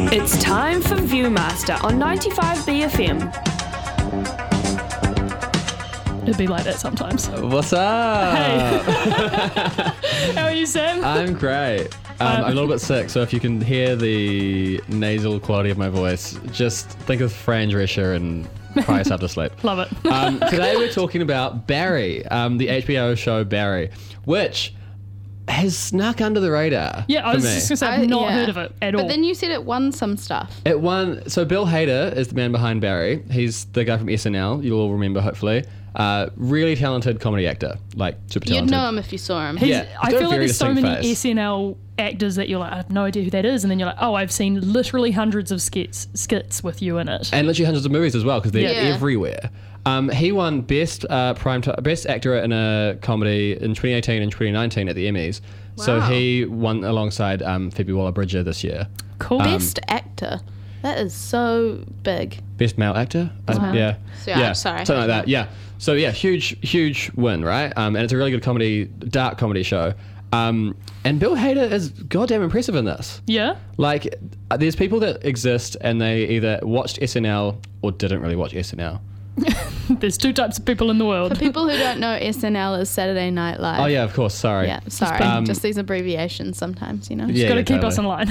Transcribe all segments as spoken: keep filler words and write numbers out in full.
It's time for Viewmaster on ninety-five B F M. It'd be like that sometimes. What's up? Hey. How are you, Sam? I'm great. Um, I'm a little bit sick, so if you can hear the nasal quality of my voice, just think of Fran Drescher and cry yourself to sleep. Love it. Um, today we're talking about Barry, um, the H B O show Barry, which has snuck under the radar. Yeah, I for was me. just going to say, I've I- not yeah. heard of it at But all. then you said it won some stuff. It won. So Bill Hader is the man behind Barry. He's the guy from S N L. You'll all remember, hopefully. Uh, really talented comedy actor, like super You'd talented. know him if you saw him. He's- yeah, I he's got a feel like very there's so distinct many face. S N L actors that you're like, I have no idea who that is. And then you're like, oh, I've seen literally hundreds of skits, skits with you in it. And literally hundreds of movies as well, because they're Yeah. everywhere. Um, he won best uh, prime t- best actor in a comedy in twenty eighteen and twenty nineteen at the Emmys. So Wow. he won alongside um, Phoebe Waller-Bridger this year. Cool. Best actor. That is so big. Best male actor? Uh, Wow. yeah. So, yeah, yeah. sorry. Something like that, yeah. So yeah, huge, huge win, right? Um, and it's a really good comedy, dark comedy show. Um, and Bill Hader is goddamn impressive in this. Yeah? Like, uh, there's people that exist and they either watched S N L or didn't really watch S N L. There's two types of people in the For world. people who don't know, S N L is Saturday Night Live. Oh yeah, of course, sorry. Yeah, sorry. Um, Just these abbreviations sometimes, you know? Yeah. Got to keep totally. us in line.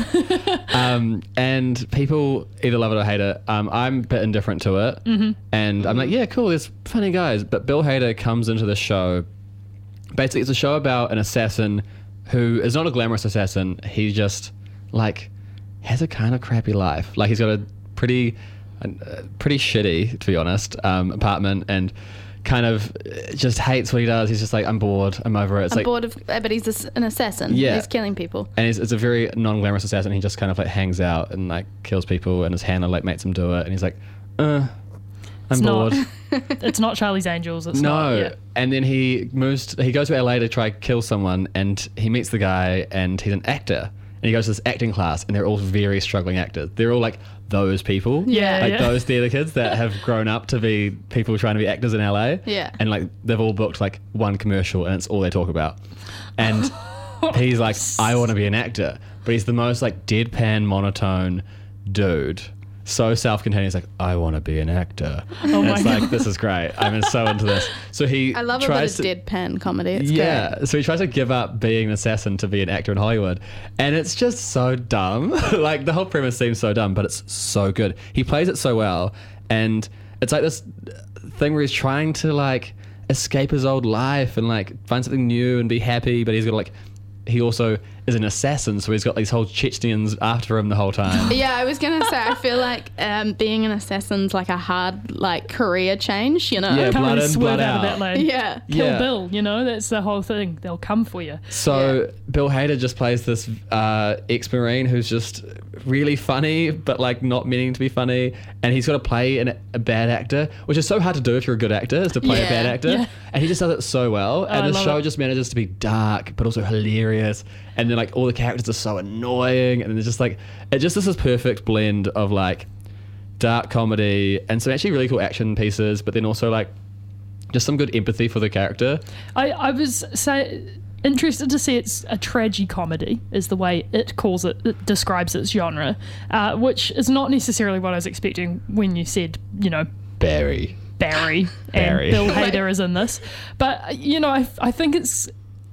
Um, and people either love it or hate it. Um, I'm a bit indifferent to it. Mm-hmm. And I'm like, yeah, cool, there's funny guys. But Bill Hader comes into the show. Basically, it's a show about an assassin who is not a glamorous assassin. He just, like, has a kind of crappy life. Like, he's got a pretty, uh, pretty shitty, to be honest, um, apartment and kind of just hates what he does. He's just like, I'm bored. I'm over it. It's I'm like, bored of, uh, but he's a s- an assassin. Yeah. He's killing people. and he's, it's a very non-glamorous assassin. He just kind of like hangs out and like kills people, and his handler like makes him do it, and he's like, uh, I'm It's not- bored. It's not Charlie's Angels. It's No. not. Yeah. And then he moves. To, he goes to L A to try kill someone, and he meets the guy, and he's an actor. And he goes to this acting class, and they're all very struggling actors. They're all like those people. Yeah, Like yeah. those theatre kids that have grown up to be people trying to be actors in L A. Yeah. And like they've all booked like one commercial, and it's all they talk about. And he's like, I want to be an actor. But he's the most like deadpan, monotone dude. So self-contained. He's like, I want to be an actor. Oh and my it's God. like, this is great. I'm so into this. So he I love a bit tries of to, deadpan comedy. It's yeah. great. So he tries to give up being an assassin to be an actor in Hollywood. And it's just so dumb. Like the whole premise seems so dumb, but it's so good. He plays it so well. And it's like this thing where he's trying to like escape his old life and like find something new and be happy, but he's got like, he also is an assassin, so he's got these whole Chechens after him the whole time. Yeah, I was gonna say I feel like um, being an assassin's like a hard like career change, you know? Yeah, Can't blood really in, swerve blood out of out. that lane. Yeah. Kill Yeah. Bill, you know, that's the whole thing. They'll come for you. So Bill Hader just plays this uh, ex-Marine who's just really funny, but like not meaning to be funny. And he's got to play an, a bad actor, which is so hard to do if you're a good actor, is to play Yeah. a bad actor. Yeah. And he just does it so well. I And the love show it. just manages to be dark, but also hilarious. And then like all the characters are so annoying. And it's just like, it just is this perfect blend of like dark comedy and some actually really cool action pieces, but then also like just some good empathy for the character. I, I was say, interested to see it's a tragicomedy, is the way it calls it, it describes its genre, uh, which is not necessarily what I was expecting when you said, you know, Barry. Barry, Barry. and Bill Hader is in this. But, uh, you know, I, I think it's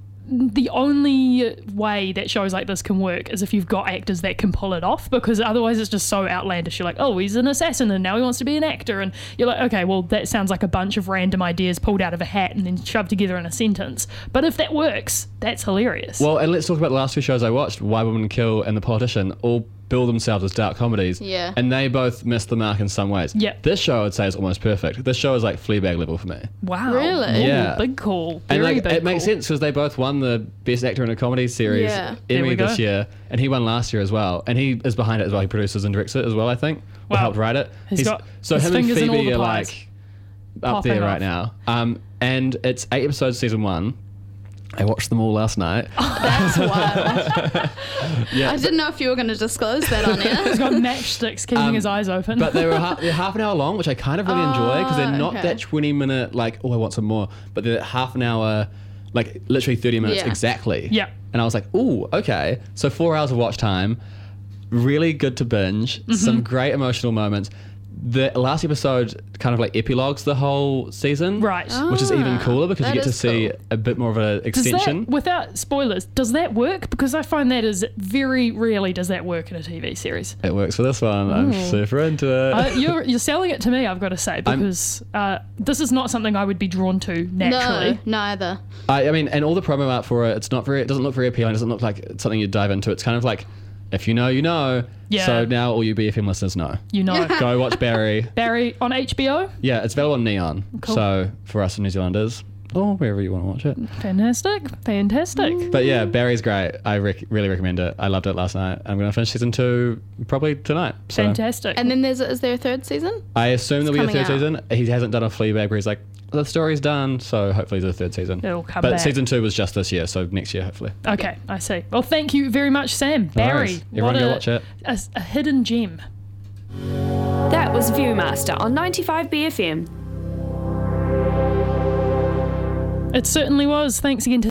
the only way that shows like this can work is if you've got actors that can pull it off, because otherwise it's just so outlandish. You're like, oh, he's an assassin and now he wants to be an actor, and you're like, okay, well, that sounds like a bunch of random ideas pulled out of a hat and then shoved together in a sentence. But if that works, that's hilarious. Well, and let's talk about the last two shows I watched, Why Women Kill and The Politician, all bill themselves as dark comedies. Yeah. And they both missed the mark in some ways. Yep. This show, I would say, is almost perfect. This show is like Fleabag level for me. Wow. Really? Ooh, Yeah. Big call. And Very like big it makes call. sense because they both won the Best Actor in a Comedy Series Yeah. There we Emmy go. this year, and he won last year as well. And he is behind it as well. He produces and directs it as well, I think. Or Wow. helped write it. He's got so his him and fingers in all Phoebe the are pies. like up Popping there right off. now. Um, and it's eight episodes, season one. I watched them all last night. That's wild. Yeah. I didn't know if you were going to disclose that on He's air. got matchsticks keeping Um, his eyes open. But they were half, they're half an hour long, which I kind of really enjoy because they're Oh, not okay. that twenty minute like, oh, I want some more, but they're half an hour, like literally thirty minutes Yeah. exactly. Yeah. And I was like, ooh, okay. So four hours of watch time, really good to binge. Mm-hmm. Some great emotional moments. The last episode kind of like epilogues the whole season, Right. Which is even cooler because you that get to is see cool. a bit more of an Does extension. that, without spoilers, does that work? Because I find that is very rarely does that work in a T V series. It works for this one. I'm super into it. Uh, you're you're selling it to me, I've got to say, because uh, this is not something I would be drawn to naturally. No, neither. I, I mean, and all the promo art for it, it's not very. It doesn't look very appealing. It doesn't look like it's something you dive into. It's kind of like, if you know, you know. Yeah. So now all you B F M listeners know. You know. Go watch Barry. Barry on H B O. Yeah, it's available on Neon. Cool. So for us New Zealanders, or wherever you want to watch it. Fantastic. Fantastic. But yeah, Barry's great. I rec- really recommend it. I loved it last night. I'm going to finish season two probably tonight. So Fantastic. And then there's is there a third season? I assume there'll be a coming third out. season. He hasn't done a Fleabag where he's like, the story's done. So hopefully there's a third season. It'll come but back. season two was just this year. So next year, hopefully. Okay, I see. Well, thank you very much, Sam. No Barry. worries. Everyone what go a, watch it. A, a hidden gem. That was Viewmaster on ninety-five B F M. It certainly was. Thanks again to